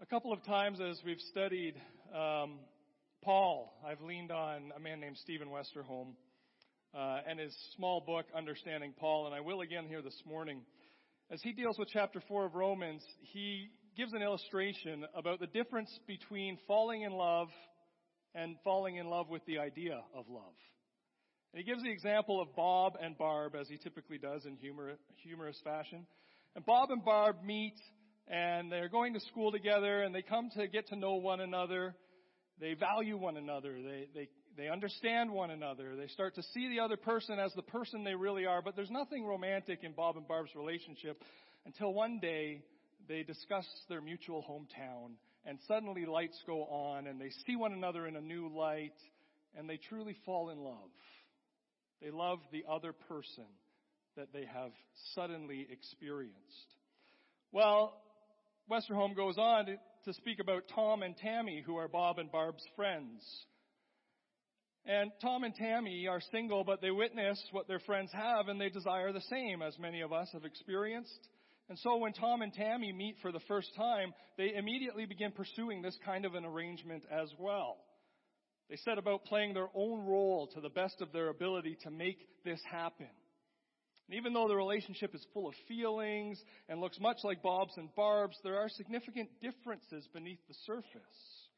A couple of times as we've studied Paul, I've leaned on a man named Stephen Westerholm and his small book, Understanding Paul, and I will again here this morning. As he deals with chapter 4 of Romans, he gives an illustration about the difference between falling in love and falling in love with the idea of love. And he gives the example of Bob and Barb, as he typically does in humorous fashion. And Bob and Barb meet, and they're going to school together, and they come to get to know one another. They value one another. They understand one another. They start to see the other person as the person they really are. But there's nothing romantic in Bob and Barb's relationship until one day they discuss their mutual hometown, and suddenly lights go on, and they see one another in a new light, and they truly fall in love. They love the other person that they have suddenly experienced. Well, Westerholm goes on to speak about Tom and Tammy, who are Bob and Barb's friends. And Tom and Tammy are single, but they witness what their friends have, and they desire the same, as many of us have experienced. And so when Tom and Tammy meet for the first time, they immediately begin pursuing this kind of an arrangement as well. They set about playing their own role to the best of their ability to make this happen. And even though the relationship is full of feelings and looks much like Bob's and Barb's, there are significant differences beneath the surface.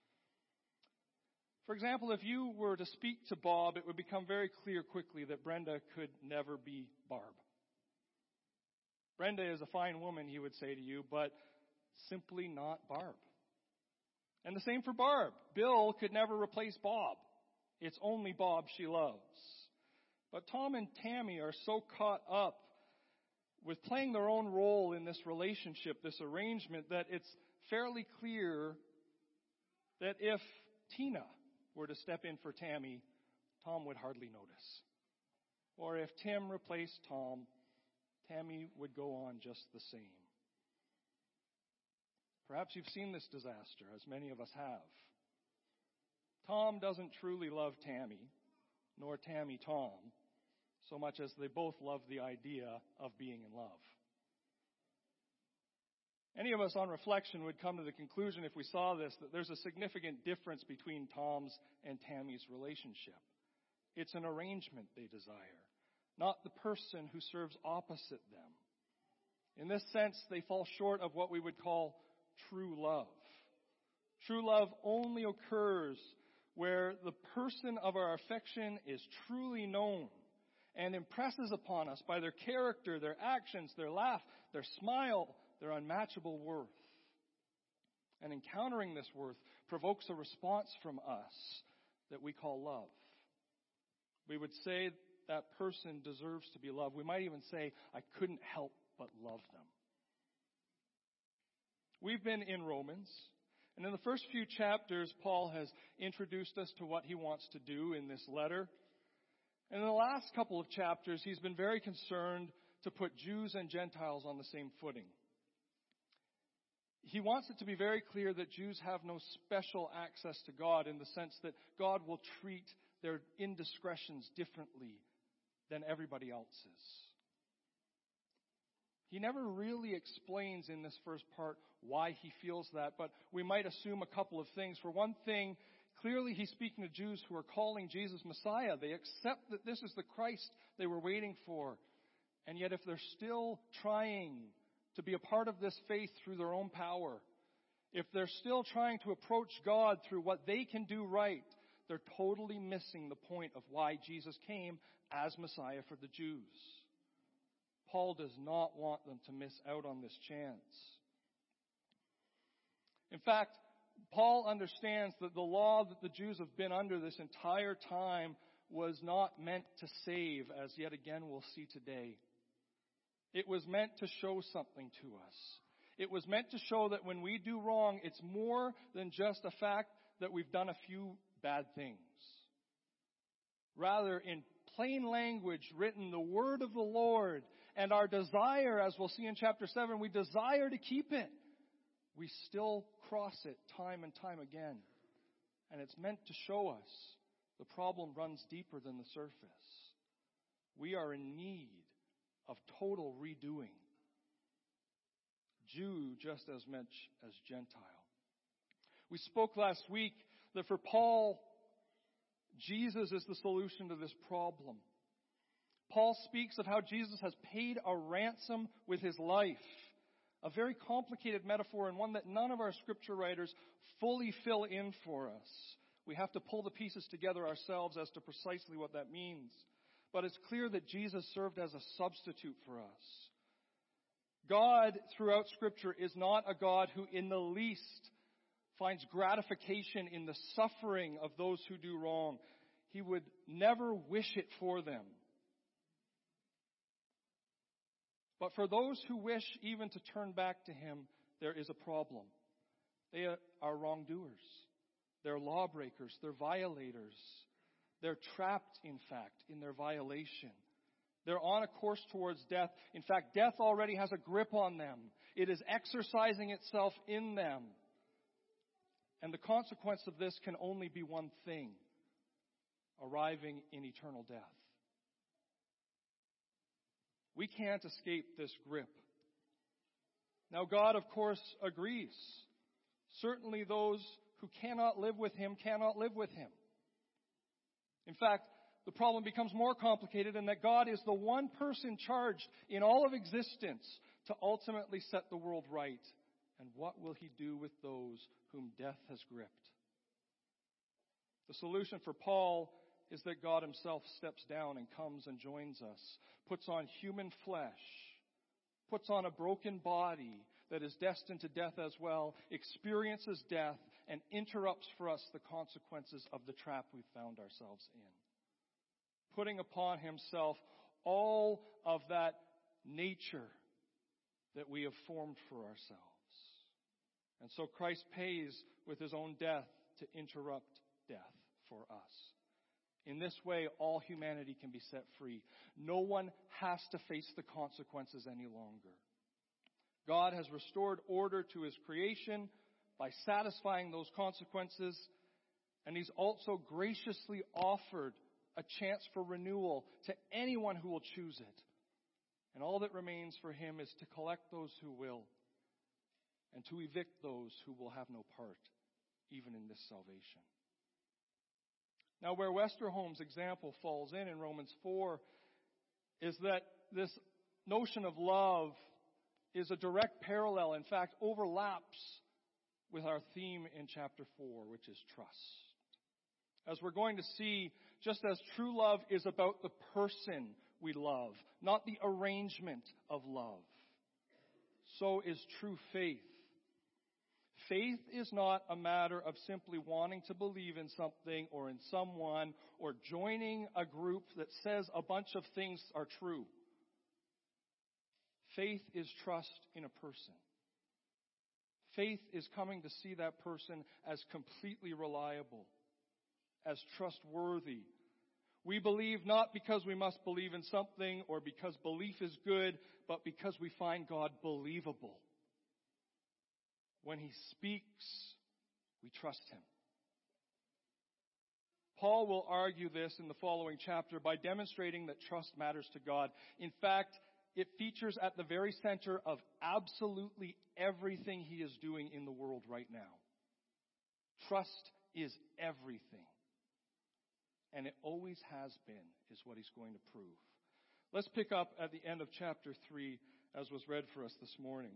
For example, if you were to speak to Bob, it would become very clear quickly that Brenda could never be Barb. Brenda is a fine woman, he would say to you, but simply not Barb. And the same for Barb. Bill could never replace Bob. It's only Bob she loves. But Tom and Tammy are so caught up with playing their own role in this relationship, this arrangement, that it's fairly clear that if Tina were to step in for Tammy, Tom would hardly notice. Or if Tim replaced Tom, Tammy would go on just the same. Perhaps you've seen this disaster, as many of us have. Tom doesn't truly love Tammy, nor Tammy Tom, so much as they both love the idea of being in love. Any of us on reflection would come to the conclusion, if we saw this, that there's a significant difference between Tom's and Tammy's relationship. It's an arrangement they desire, not the person who serves opposite them. In this sense, they fall short of what we would call true love. True love only occurs where the person of our affection is truly known and impresses upon us by their character, their actions, their laugh, their smile, their unmatchable worth. And encountering this worth provokes a response from us that we call love. We would say that person deserves to be loved. We might even say, I couldn't help but love them. We've been in Romans, and in the first few chapters, Paul has introduced us to what he wants to do in this letter. And in the last couple of chapters, he's been very concerned to put Jews and Gentiles on the same footing. He wants it to be very clear that Jews have no special access to God in the sense that God will treat their indiscretions differently than everybody else's. He never really explains in this first part why he feels that, but we might assume a couple of things. For one thing, clearly he's speaking to Jews who are calling Jesus Messiah. They accept that this is the Christ they were waiting for. And yet if they're still trying to be a part of this faith through their own power, if they're still trying to approach God through what they can do right, they're totally missing the point of why Jesus came as Messiah for the Jews. Paul does not want them to miss out on this chance. In fact, Paul understands that the law that the Jews have been under this entire time was not meant to save, as yet again we'll see today. It was meant to show something to us. It was meant to show that when we do wrong, it's more than just a fact that we've done a few bad things. Rather, in plain language written, the word of the Lord, and our desire, as we'll see in chapter 7, we desire to keep it. We still cross it time and time again. And it's meant to show us the problem runs deeper than the surface. We are in need of total redoing. Jew just as much as Gentile. We spoke last week that for Paul, Jesus is the solution to this problem. Paul speaks of how Jesus has paid a ransom with his life. A very complicated metaphor, and one that none of our scripture writers fully fill in for us. We have to pull the pieces together ourselves as to precisely what that means. But it's clear that Jesus served as a substitute for us. God, throughout Scripture, is not a God who in the least finds gratification in the suffering of those who do wrong. He would never wish it for them. But for those who wish even to turn back to Him, there is a problem. They are wrongdoers. They're lawbreakers. They're violators. They're trapped, in fact, in their violation. They're on a course towards death. In fact, death already has a grip on them. It is exercising itself in them. And the consequence of this can only be one thing: arriving in eternal death. We can't escape this grip. Now, God, of course, agrees. Certainly those who cannot live with Him cannot live with Him. In fact, the problem becomes more complicated in that God is the one person charged in all of existence to ultimately set the world right. And what will He do with those whom death has gripped? The solution for Paul is that God Himself steps down and comes and joins us, puts on human flesh, puts on a broken body that is destined to death as well, experiences death, and interrupts for us the consequences of the trap we've found ourselves in. Putting upon Himself all of that nature that we have formed for ourselves. And so Christ pays with His own death to interrupt death for us. In this way, all humanity can be set free. No one has to face the consequences any longer. God has restored order to His creation by satisfying those consequences, and He's also graciously offered a chance for renewal to anyone who will choose it. And all that remains for Him is to collect those who will, and to evict those who will have no part, even in this salvation. Now, where Westerholm's example falls in Romans 4 is that this notion of love is a direct parallel, in fact, overlaps with our theme in chapter 4, which is trust. As we're going to see, just as true love is about the person we love, not the arrangement of love, so is true faith. Faith is not a matter of simply wanting to believe in something or in someone or joining a group that says a bunch of things are true. Faith is trust in a person. Faith is coming to see that person as completely reliable, as trustworthy. We believe not because we must believe in something or because belief is good, but because we find God believable. When He speaks, we trust Him. Paul will argue this in the following chapter by demonstrating that trust matters to God. In fact, it features at the very center of absolutely everything He is doing in the world right now. Trust is everything. And it always has been, is what he's going to prove. Let's pick up at the end of chapter 3, as was read for us this morning.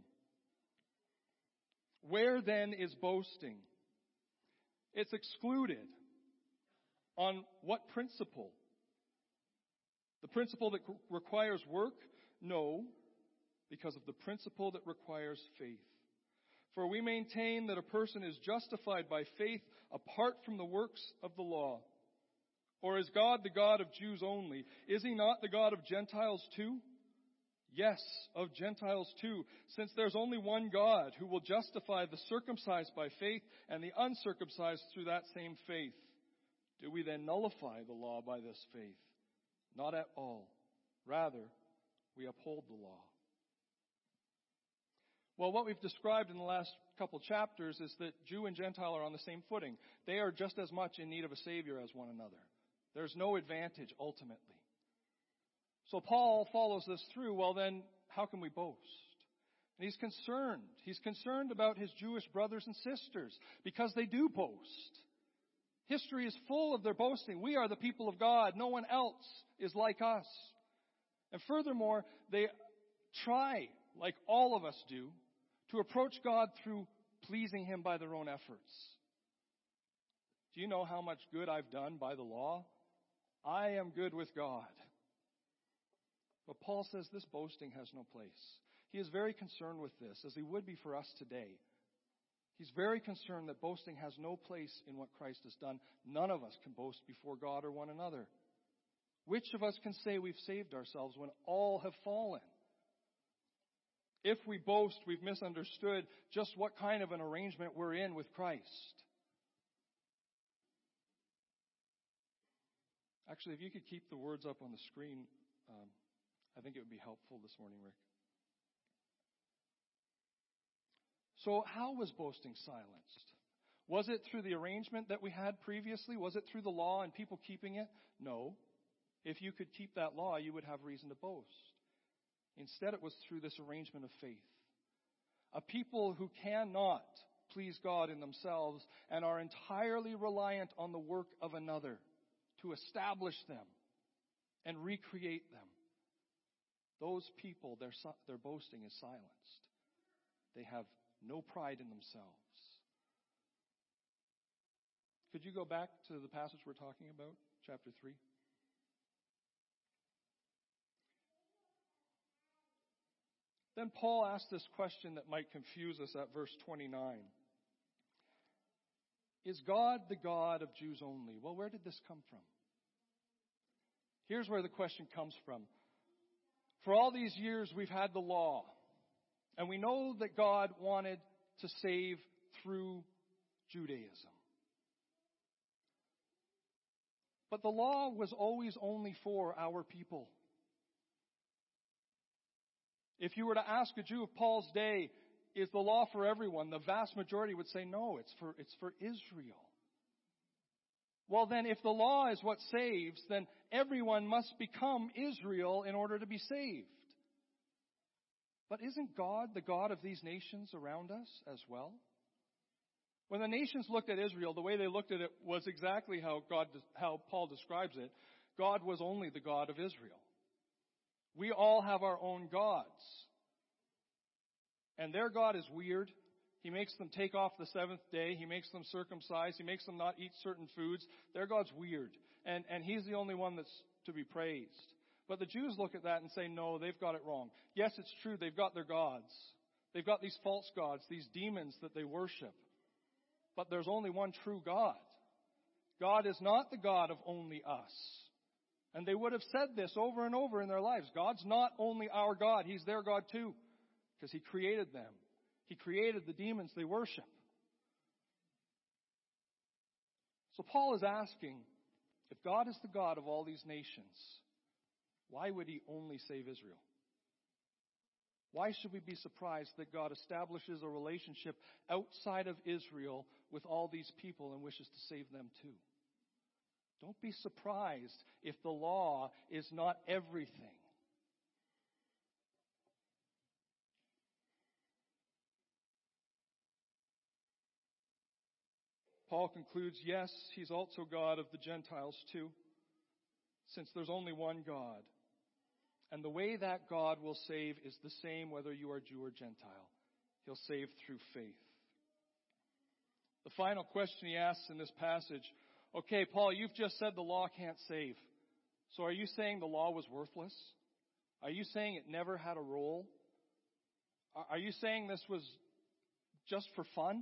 Where then is boasting? It's excluded. On what principle? The principle that requires work? No, because of the principle that requires faith. For we maintain that a person is justified by faith apart from the works of the law. Or is God the God of Jews only? Is He not the God of Gentiles too? Yes, of Gentiles too, since there's only one God who will justify the circumcised by faith and the uncircumcised through that same faith. Do we then nullify the law by this faith? Not at all. Rather, we uphold the law. Well, what we've described in the last couple chapters is that Jew and Gentile are on the same footing. They are just as much in need of a Savior as one another. There's no advantage ultimately. So Paul follows this through. Well, then, how can we boast? And he's concerned. He's concerned about his Jewish brothers and sisters because they do boast. History is full of their boasting. We are the people of God. No one else is like us. And furthermore, they try, like all of us do, to approach God through pleasing Him by their own efforts. Do you know how much good I've done by the law? I am good with God. But Paul says this boasting has no place. He is very concerned with this, as he would be for us today. He's very concerned that boasting has no place in what Christ has done. None of us can boast before God or one another. Which of us can say we've saved ourselves when all have fallen? If we boast, we've misunderstood just what kind of an arrangement we're in with Christ. Actually, if you could keep the words up on the screen, I think it would be helpful this morning, Rick. So how was boasting silenced? Was it through the arrangement that we had previously? Was it through the law and people keeping it? No. If you could keep that law, you would have reason to boast. Instead, it was through this arrangement of faith. A people who cannot please God in themselves and are entirely reliant on the work of another to establish them and recreate them. Those people, their boasting is silenced. They have no pride in themselves. Could you go back to the passage we're talking about, chapter 3? Then Paul asked this question that might confuse us at verse 29. Is God the God of Jews only? Well, where did this come from? Here's where the question comes from. For all these years, we've had the law. And we know that God wanted to save through Judaism. But the law was always only for our people. If you were to ask a Jew of Paul's day, is the law for everyone? The vast majority would say, no, it's for Israel. Well then, if the law is what saves, then everyone must become Israel in order to be saved. But isn't God the God of these nations around us as well? When the nations looked at Israel, the way they looked at it was exactly how Paul describes it. God was only the God of Israel. We all have our own gods. And their God is weird. He makes them take off the seventh day. He makes them circumcise. He makes them not eat certain foods. Their God's weird. And He's the only one that's to be praised. But the Jews look at that and say, no, they've got it wrong. Yes, it's true. They've got their gods. They've got these false gods, these demons that they worship. But there's only one true God. God is not the God of only us. And they would have said this over and over in their lives. God's not only our God. He's their God too. Because He created them. He created the demons they worship. So Paul is asking, if God is the God of all these nations, why would He only save Israel? Why should we be surprised that God establishes a relationship outside of Israel with all these people and wishes to save them too? Don't be surprised if the law is not everything. Paul concludes, yes, He's also God of the Gentiles too, since there's only one God. And the way that God will save is the same whether you are Jew or Gentile. He'll save through faith. The final question he asks in this passage, okay, Paul, you've just said the law can't save. So are you saying the law was worthless? Are you saying it never had a role? Are you saying this was just for fun?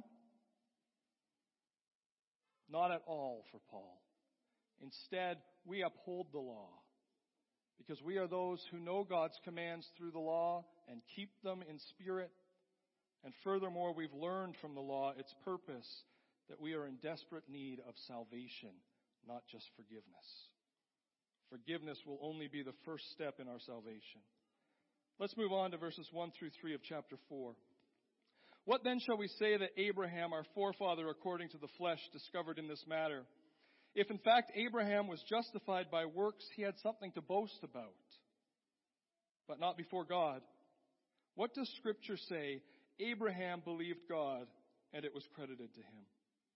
Not at all for Paul. Instead, we uphold the law because we are those who know God's commands through the law and keep them in spirit. And furthermore, we've learned from the law its purpose, that we are in desperate need of salvation, not just forgiveness. Forgiveness will only be the first step in our salvation. Let's move on to verses 1 through 3 of chapter 4. What then shall we say that Abraham, our forefather according to the flesh, discovered in this matter? If in fact Abraham was justified by works, he had something to boast about, but not before God. What does Scripture say? Abraham believed God, and it was credited to him.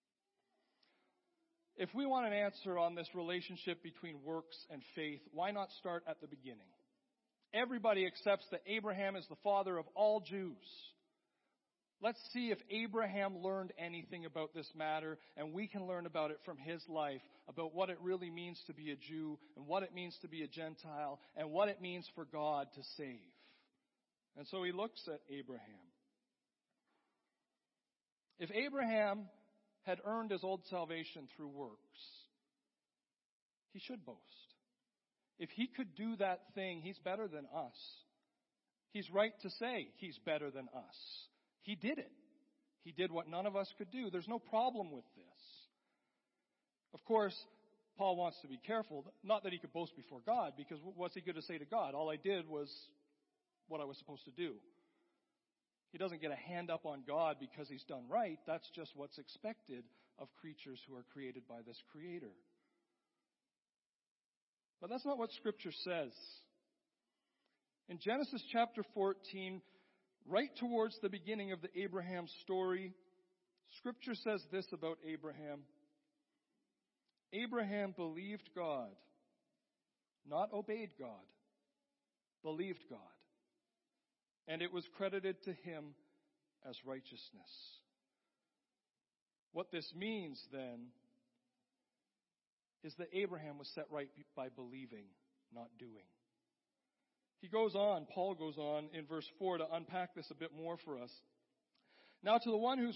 If we want an answer on this relationship between works and faith, why not start at the beginning? Everybody accepts that Abraham is the father of all Jews. Let's see if Abraham learned anything about this matter, and we can learn about it from his life, about what it really means to be a Jew, and what it means to be a Gentile, and what it means for God to save. And so he looks at Abraham. If Abraham had earned his old salvation through works, he should boast. If he could do that thing, he's better than us. He's right to say he's better than us. He did it. He did what none of us could do. There's no problem with this. Of course, Paul wants to be careful. Not that he could boast before God, because what's he going to say to God? All I did was what I was supposed to do. He doesn't get a hand up on God because he's done right. That's just what's expected of creatures who are created by this Creator. But that's not what Scripture says. In Genesis chapter 14, right towards the beginning of the Abraham story, Scripture says this about Abraham. Abraham believed God, not obeyed God, believed God. And it was credited to him as righteousness. What this means, then, is that Abraham was set right by believing, not doing. He goes on, Paul goes on in verse 4 to unpack this a bit more for us. Now to the one who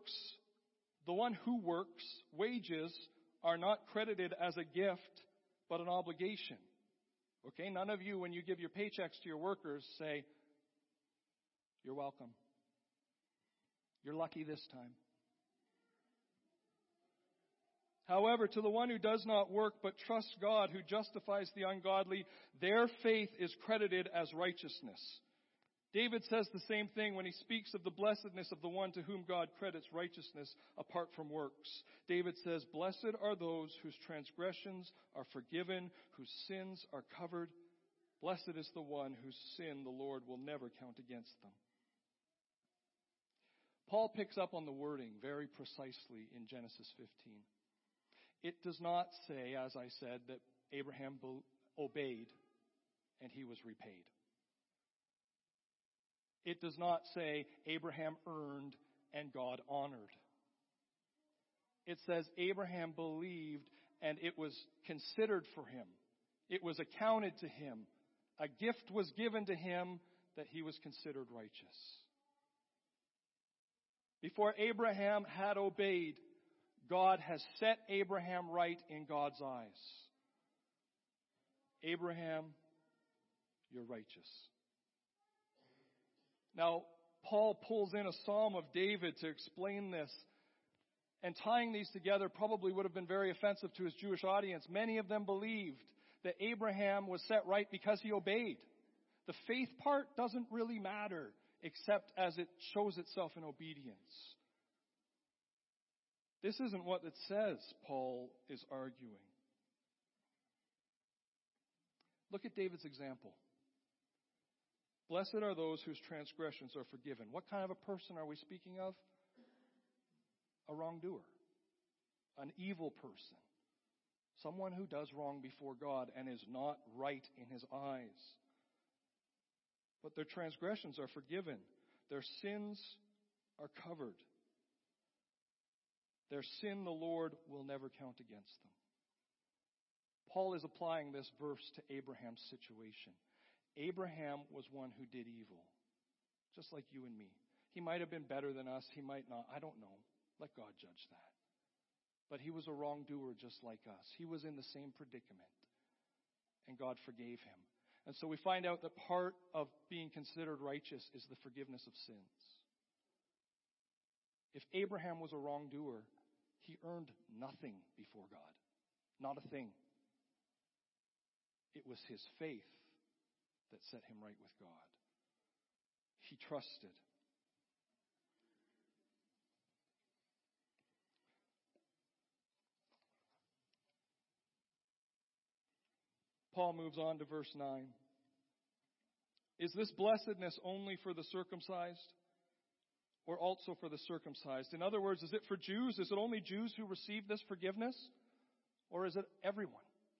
works, wages are not credited as a gift, but an obligation. Okay, none of you, when you give your paychecks to your workers, say, "You're welcome. You're lucky this time." However, to the one who does not work but trusts God, who justifies the ungodly, their faith is credited as righteousness. David says the same thing when he speaks of the blessedness of the one to whom God credits righteousness apart from works. David says, "Blessed are those whose transgressions are forgiven, whose sins are covered. Blessed is the one whose sin the Lord will never count against them." Paul picks up on the wording very precisely in Genesis 15. It does not say, as I said, that Abraham obeyed and he was repaid. It does not say Abraham earned and God honored. It says Abraham believed and it was considered for him. It was accounted to him. A gift was given to him that he was considered righteous. Before Abraham had obeyed, God has set Abraham right in God's eyes. Abraham, you're righteous. Now, Paul pulls in a psalm of David to explain this. And tying these together probably would have been very offensive to his Jewish audience. Many of them believed that Abraham was set right because he obeyed. The faith part doesn't really matter, except as it shows itself in obedience. This isn't what it says, Paul is arguing. Look at David's example. Blessed are those whose transgressions are forgiven. What kind of a person are we speaking of? A wrongdoer. An evil person. Someone who does wrong before God and is not right in his eyes. But their transgressions are forgiven. Their sins are covered. Their sin the Lord will never count against them. Paul is applying this verse to Abraham's situation. Abraham was one who did evil, just like you and me. He might have been better than us. He might not. I don't know. Let God judge that. But he was a wrongdoer just like us. He was in the same predicament. And God forgave him. And so we find out that part of being considered righteous is the forgiveness of sins. If Abraham was a wrongdoer, he earned nothing before God. Not a thing. It was his faith that set him right with God. He trusted. Paul moves on to verse 9. Is this blessedness only for the circumcised, or also for the circumcised? In other words, is it for Jews? Is it only Jews who receive this forgiveness? Or is it everyone?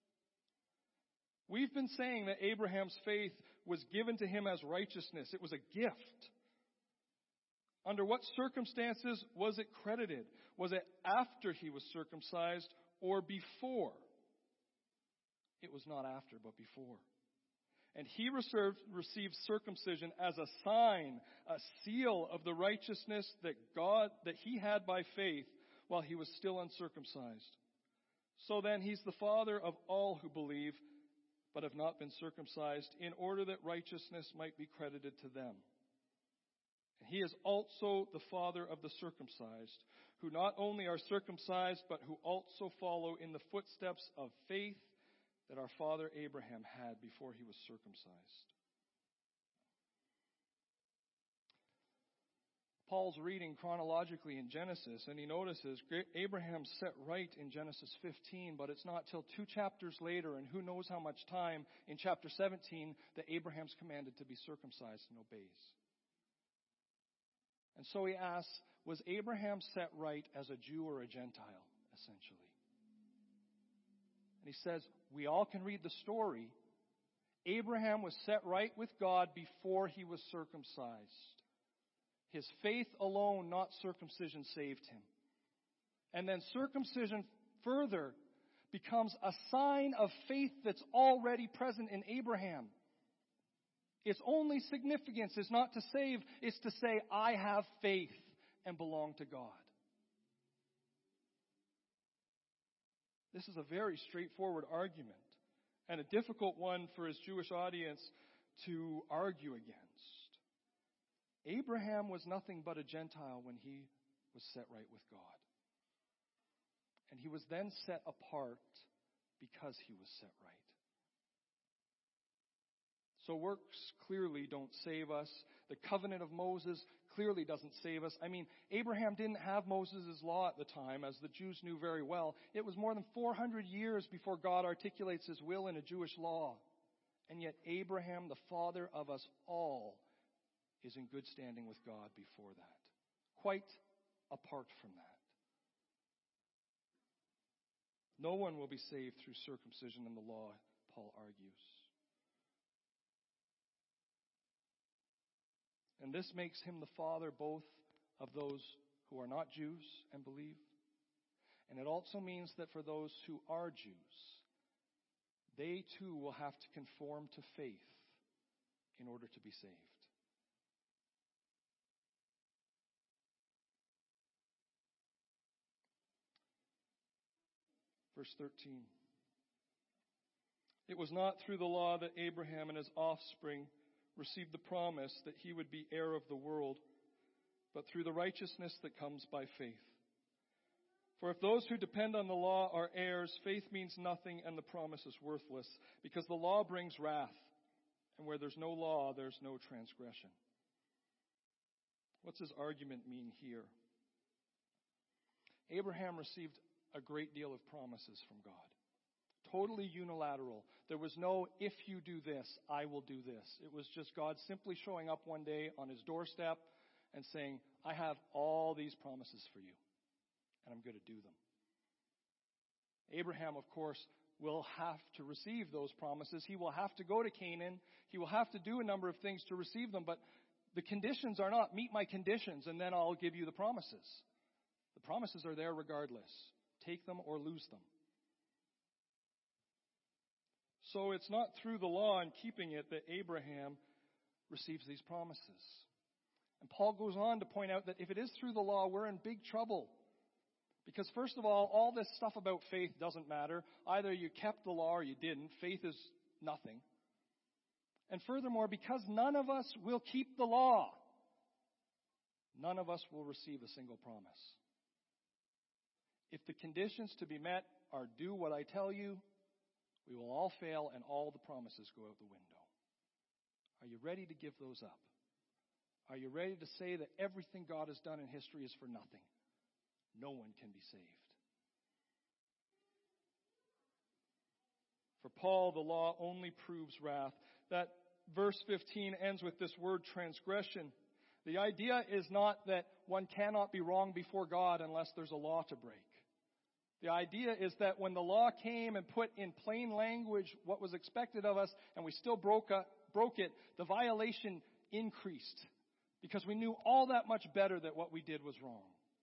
We've been saying that Abraham's faith was given to him as righteousness. It was a gift. Under what circumstances was it credited? Was it after he was circumcised or before? It was not after, but before. And he received circumcision as a sign, a seal of the righteousness that he had by faith while he was still uncircumcised. So then he's the father of all who believe, but have not been circumcised, in order that righteousness might be credited to them. And he is also the father of the circumcised, who not only are circumcised, but who also follow in the footsteps of faith that our father Abraham had before he was circumcised. Paul's reading chronologically in Genesis, and he notices Abraham's set right in Genesis 15, but it's not till 2 chapters later, and who knows how much time, in chapter 17, that Abraham's commanded to be circumcised and obeys. And so he asks, was Abraham set right as a Jew or a Gentile, essentially? And he says, we all can read the story. Abraham was set right with God before he was circumcised. His faith alone, not circumcision, saved him. And then circumcision further becomes a sign of faith that's already present in Abraham. Its only significance is not to save, it's to say, I have faith and belong to God. This is a very straightforward argument, and a difficult one for his Jewish audience to argue against. Abraham was nothing but a Gentile when he was set right with God. And he was then set apart because he was set right. So works clearly don't save us. The covenant of Moses clearly doesn't save us. I mean, Abraham didn't have Moses' law at the time, as the Jews knew very well. It was more than 400 years before God articulates his will in a Jewish law. And yet Abraham, the father of us all, is in good standing with God before that. Quite apart from that. No one will be saved through circumcision in the law, Paul argues. And this makes him the father both of those who are not Jews and believe. And it also means that for those who are Jews, they too will have to conform to faith in order to be saved. Verse 13. It was not through the law that Abraham and his offspring received the promise that he would be heir of the world, but through the righteousness that comes by faith. For if those who depend on the law are heirs, faith means nothing and the promise is worthless, because the law brings wrath, and where there's no law, there's no transgression. What's his argument mean here? Abraham received a great deal of promises from God. Totally unilateral. There was no, if you do this, I will do this. It was just God simply showing up one day on his doorstep and saying, I have all these promises for you, and I'm going to do them. Abraham, of course, will have to receive those promises. He will have to go to Canaan. He will have to do a number of things to receive them, but the conditions are not, meet my conditions, and then I'll give you the promises. The promises are there regardless. Take them or lose them. So it's not through the law and keeping it that Abraham receives these promises. And Paul goes on to point out that if it is through the law, we're in big trouble. Because first of all this stuff about faith doesn't matter. Either you kept the law or you didn't. Faith is nothing. And furthermore, because none of us will keep the law, none of us will receive a single promise. If the conditions to be met are do what I tell you, we will all fail and all the promises go out the window. Are you ready to give those up? Are you ready to say that everything God has done in history is for nothing? No one can be saved. For Paul, the law only proves wrath. That verse 15 ends with this word transgression. The idea is not that one cannot be wrong before God unless there's a law to break. The idea is that when the law came and put in plain language what was expected of us and we still broke it, the violation increased because we knew all that much better that what we did was wrong.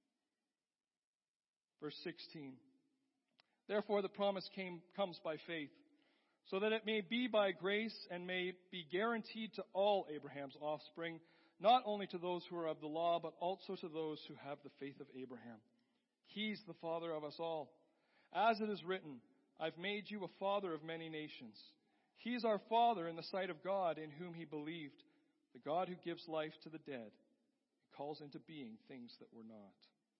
Verse 16. Therefore the promise comes by faith, so that it may be by grace and may be guaranteed to all Abraham's offspring, not only to those who are of the law, but also to those who have the faith of Abraham. He's the father of us all. As it is written, I've made you a father of many nations. He is our father in the sight of God, in whom he believed, the God who gives life to the dead and calls into being things that were not.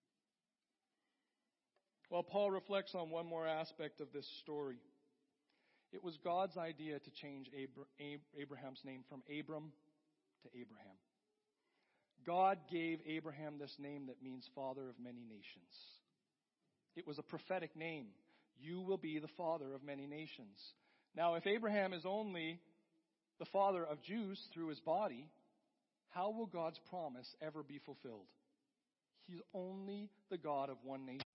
Well, Paul reflects on one more aspect of this story. It was God's idea to change Abraham's name from Abram to Abraham. God gave Abraham this name that means father of many nations. It was a prophetic name. You will be the father of many nations. Now, if Abraham is only the father of Jews through his body, how will God's promise ever be fulfilled? He's only the God of one nation.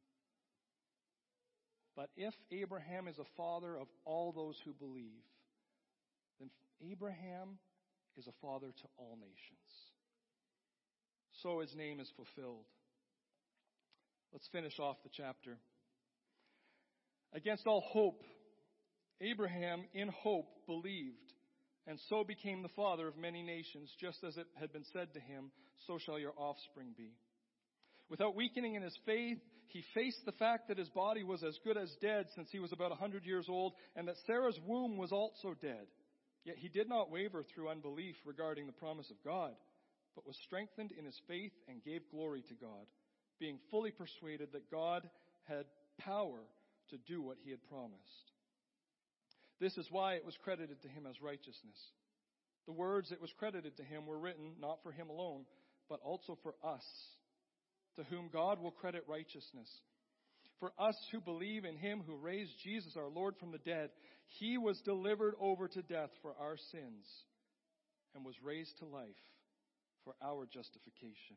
But if Abraham is a father of all those who believe, then Abraham is a father to all nations. So his name is fulfilled. Let's finish off the chapter. Against all hope, Abraham in hope believed, and so became the father of many nations, just as it had been said to him, so shall your offspring be. Without weakening in his faith, he faced the fact that his body was as good as dead since he was about 100 years old, and that Sarah's womb was also dead. Yet he did not waver through unbelief regarding the promise of God, but was strengthened in his faith and gave glory to God, being fully persuaded that God had power to do what he had promised. This is why it was credited to him as righteousness. The words it was credited to him were written not for him alone, but also for us, to whom God will credit righteousness. For us who believe in him who raised Jesus our Lord from the dead, he was delivered over to death for our sins and was raised to life for our justification.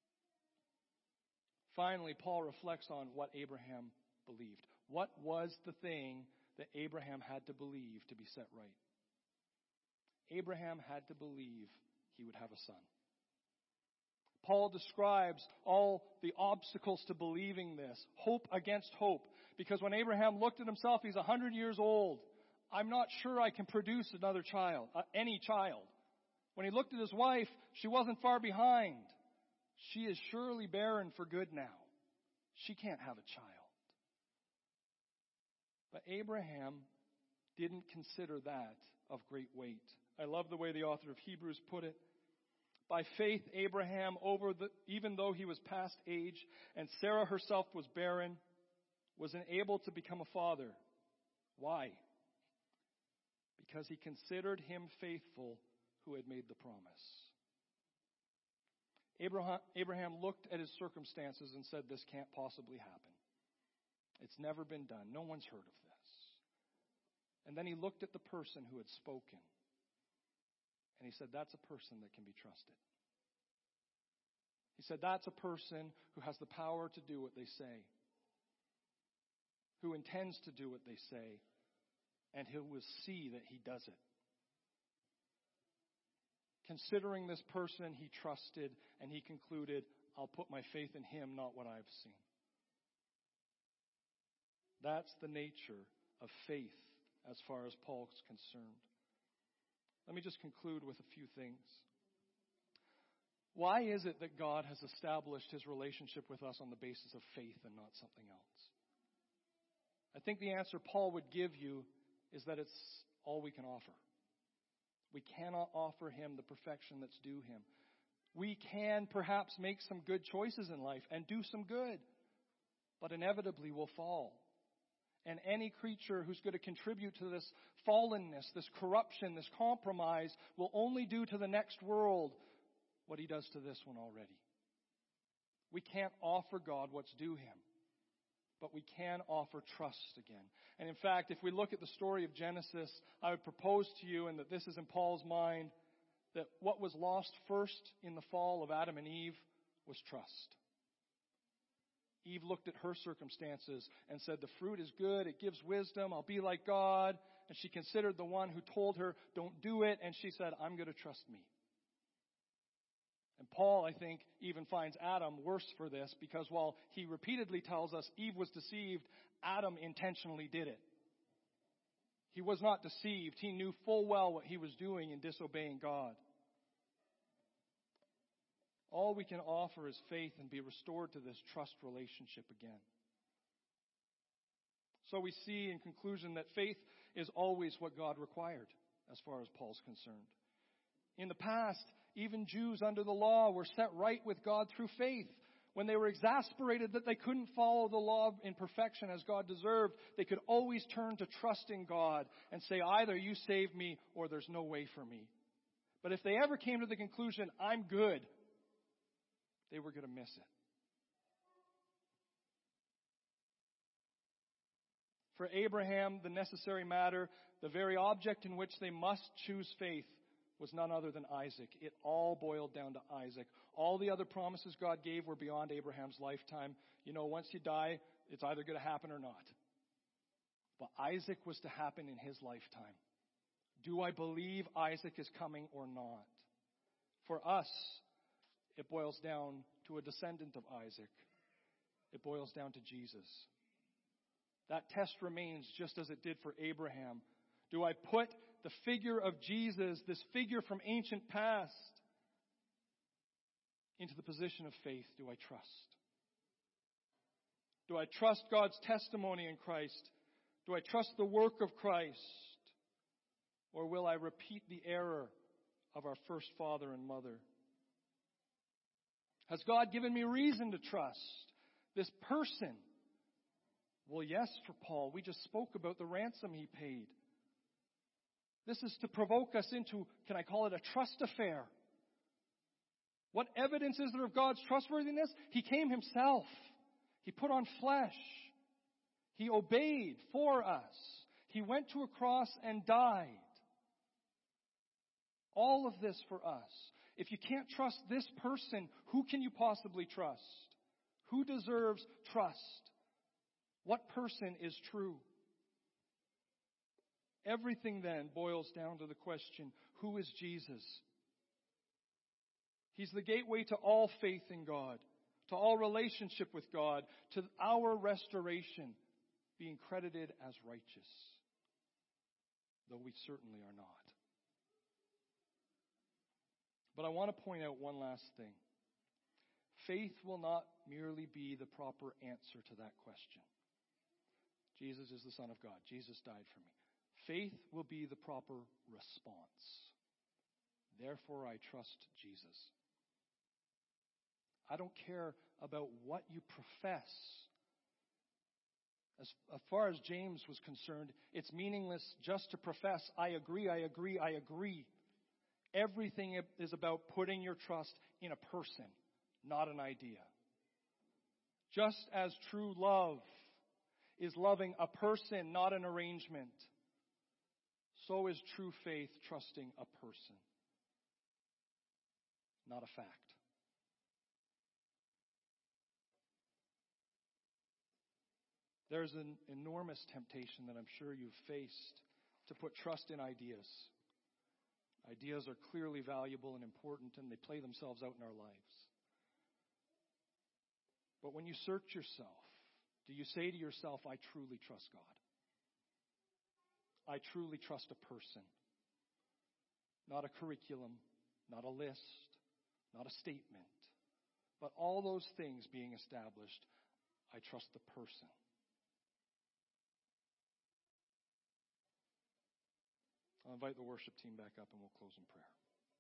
Finally, Paul reflects on what Abraham believed. What was the thing that Abraham had to believe to be set right? Abraham had to believe he would have a son. Paul describes all the obstacles to believing this. Hope against hope. Because when Abraham looked at himself, he's 100 years old. I'm not sure I can produce another child, any child. When he looked at his wife, she wasn't far behind. She is surely barren for good now. She can't have a child. But Abraham didn't consider that of great weight. I love the way the author of Hebrews put it. By faith, Abraham, even though he was past age, and Sarah herself was barren, was enabled to become a father. Why? Because he considered him faithful who had made the promise. Abraham looked at his circumstances and said, this can't possibly happen. It's never been done. No one's heard of this. And then he looked at the person who had spoken. And he said, that's a person that can be trusted. He said, that's a person who has the power to do what they say, who intends to do what they say, and who will see that he does it. Considering this person, he trusted, and he concluded, I'll put my faith in him, not what I've seen. That's the nature of faith as far as Paul's concerned. Let me just conclude with a few things. Why is it that God has established his relationship with us on the basis of faith and not something else? I think the answer Paul would give you is that it's all we can offer. We cannot offer him the perfection that's due him. We can perhaps make some good choices in life and do some good, but inevitably we'll fall. And any creature who's going to contribute to this fallenness, this corruption, this compromise, will only do to the next world what he does to this one already. We can't offer God what's due him, but we can offer trust again. And in fact, if we look at the story of Genesis, I would propose to you, and that this is in Paul's mind, that what was lost first in the fall of Adam and Eve was trust. Eve looked at her circumstances and said, the fruit is good, it gives wisdom, I'll be like God. And she considered the one who told her, don't do it, and she said, I'm going to trust me. And Paul, I think, even finds Adam worse for this, because while he repeatedly tells us Eve was deceived, Adam intentionally did it. He was not deceived. He knew full well what he was doing in disobeying God. All we can offer is faith and be restored to this trust relationship again. So we see in conclusion that faith is always what God required, as far as Paul's concerned. In the past, even Jews under the law were set right with God through faith. When they were exasperated that they couldn't follow the law in perfection as God deserved, they could always turn to trusting God and say, either you save me or there's no way for me. But if they ever came to the conclusion, I'm good, they were going to miss it. For Abraham, the necessary matter, the very object in which they must choose faith, was none other than Isaac. It all boiled down to Isaac. All the other promises God gave were beyond Abraham's lifetime. You know, once you die, it's either going to happen or not. But Isaac was to happen in his lifetime. Do I believe Isaac is coming or not? For us, it boils down to a descendant of Isaac. It boils down to Jesus. That test remains just as it did for Abraham. Do I put the figure of Jesus, this figure from ancient past, into the position of faith? Do I trust? Do I trust God's testimony in Christ? Do I trust the work of Christ? Or will I repeat the error of our first father and mother? Has God given me reason to trust this person? Well, yes, for Paul. We just spoke about the ransom he paid. This is to provoke us into, can I call it a trust affair? What evidence is there of God's trustworthiness? He came himself. He put on flesh. He obeyed for us. He went to a cross and died. All of this for us. If you can't trust this person, who can you possibly trust? Who deserves trust? What person is true? Everything then boils down to the question, who is Jesus? He's the gateway to all faith in God, to all relationship with God, to our restoration, being credited as righteous, though we certainly are not. But I want to point out one last thing. Faith will not merely be the proper answer to that question. Jesus is the Son of God. Jesus died for me. Faith will be the proper response. Therefore, I trust Jesus. I don't care about what you profess. As far as James was concerned, it's meaningless just to profess, I agree, I agree, I agree. Everything is about putting your trust in a person, not an idea. Just as true love is loving a person, not an arrangement, so is true faith trusting a person, not a fact. There's an enormous temptation that I'm sure you've faced to put trust in ideas. Ideas are clearly valuable and important, and they play themselves out in our lives. But when you search yourself, do you say to yourself, I truly trust God? I truly trust a person. Not a curriculum, not a list, not a statement. But all those things being established, I trust the person. I'll invite the worship team back up and we'll close in prayer.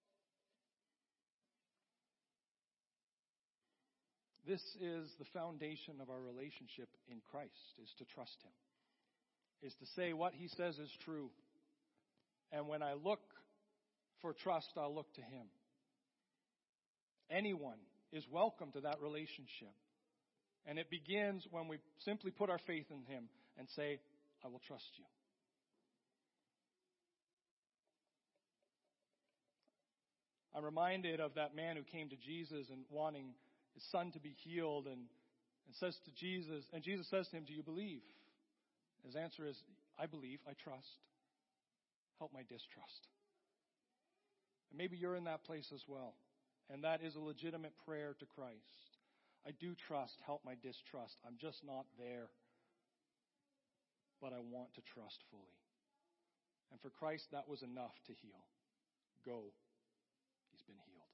This is the foundation of our relationship in Christ, is to trust Him. Is to say what He says is true. And when I look for trust, I'll look to Him. Anyone is welcome to that relationship. And it begins when we simply put our faith in Him and say, I will trust you. I'm reminded of that man who came to Jesus and wanting his son to be healed and says to Jesus, and Jesus says to him, do you believe? His answer is, I believe, I trust. Help my distrust. And maybe you're in that place as well. And that is a legitimate prayer to Christ. I do trust, help my distrust. I'm just not there. But I want to trust fully. And for Christ, that was enough to heal. Go. He's been healed.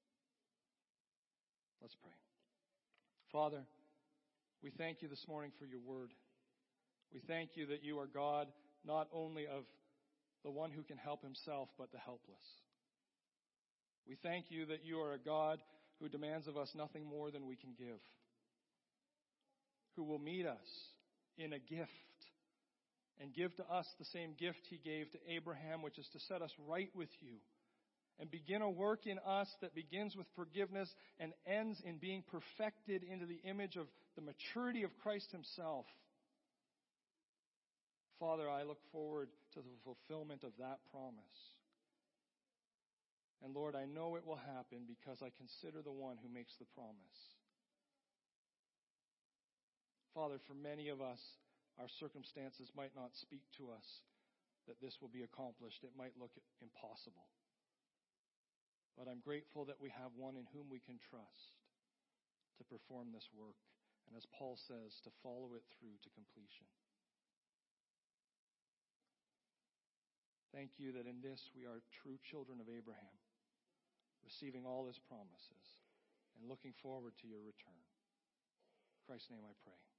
Let's pray. Father, we thank you this morning for your word. We thank you that you are God, not only of the one who can help himself, but the helpless. We thank you that you are a God who demands of us nothing more than we can give, who will meet us in a gift and give to us the same gift he gave to Abraham, which is to set us right with you and begin a work in us that begins with forgiveness and ends in being perfected into the image of the maturity of Christ himself. Father, I look forward to the fulfillment of that promise. And Lord, I know it will happen because I consider the one who makes the promise. Father, for many of us, our circumstances might not speak to us that this will be accomplished. It might look impossible. But I'm grateful that we have one in whom we can trust to perform this work. And as Paul says, to follow it through to completion. Thank you that in this we are true children of Abraham, receiving all his promises and looking forward to your return. In Christ's name I pray.